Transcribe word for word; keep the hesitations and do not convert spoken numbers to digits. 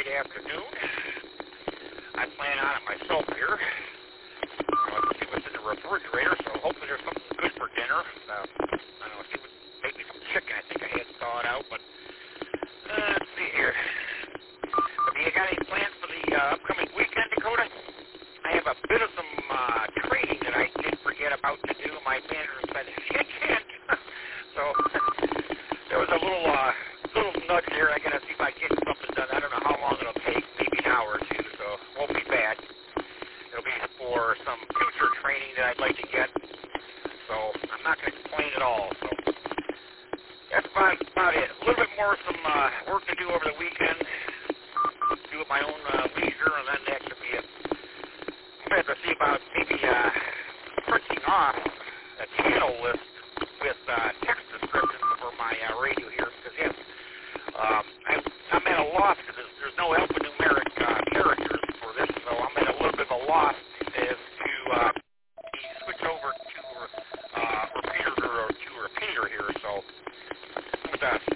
late afternoon. I plan on it myself here. Uh, let's see what's in the refrigerator, so hopefully there's something good for dinner. Uh, I don't know, see what, maybe some chicken I think I had thawed out, but uh, let's see here. Have you got any plans for the uh, upcoming weekend, Dakota? I have a bit of some uh, training that I did forget about to do. My manager said, shit, shit. So there was a little uh, little nudge there. I got to see if I can get something done. I don't know how long it'll take, maybe an hour or two, so it won't be bad. It'll be for some future training that I'd like to get. So I'm not going to complain at all. So that's about, about it. A little bit more some uh, work to do over the weekend. Do at my own uh, leisure, and then that should be it. I have to see about maybe uh, printing off a channel list with uh, text descriptions for my uh, radio here, because yes, um, I, I'm at a loss because there's, there's no alphanumeric uh, characters for this, so I'm at a little bit of a loss as to uh, switch over to uh, repeater or to repeater here. So with uh,